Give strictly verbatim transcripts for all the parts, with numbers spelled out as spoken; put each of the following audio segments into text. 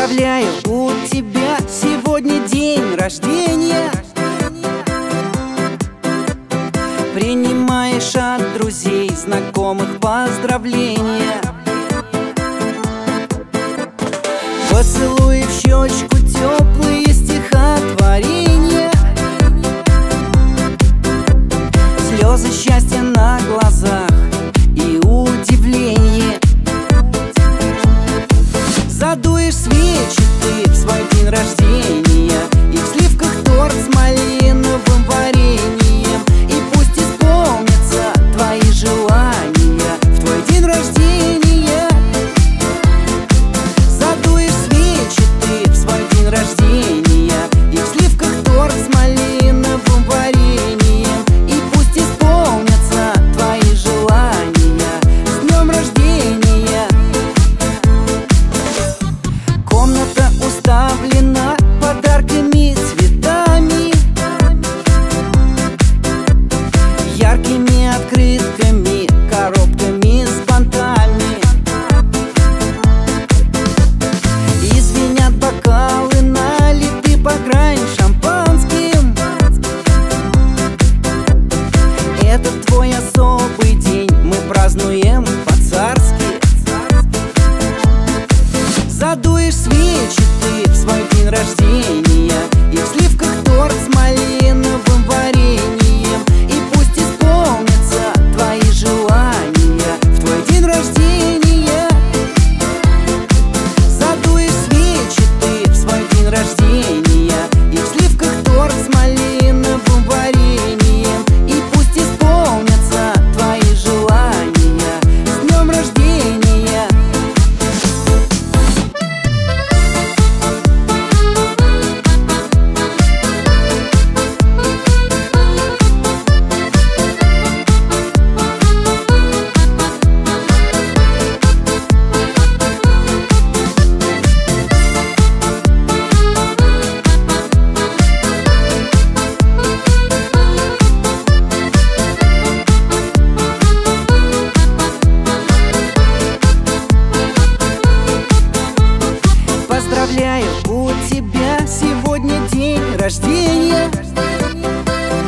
Поздравляю, у тебя сегодня день рождения. Принимаешь от друзей, знакомых поздравления. Поцелуй в щечку, теплые стихотворения. Слезы счастья на глазах и удивление. Задуешь свечи ты в свой день рождения, и в сливках торт с малиновым вареньем. И пусть исполнятся твои желания в твой день рождения. Задуешь свечи ты в свой день рождения, и в сливках торт с малиновым вареньем. И пусть исполнятся твои желания. С днем рождения! Комната уставлена подарками, цветами, яркими открытками, коробками с бантами. И звенят бокалы, налиты по грани шампанским. Это твой особый день, мы празднуем по-царски. Задуешь свечи ты в свой день рождения, и в сливках торт с малиновым вареньем. И пусть исполнятся твои желания в твой день рождения. Задуешь свечи ты в свой день рождения, и в сливках торт с малиновым вареньем. И пусть исполнятся твои желания. С днем рождения! Поздравляю, у тебя сегодня день рождения.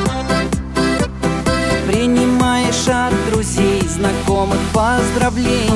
Принимаешь от друзей, знакомых поздравления.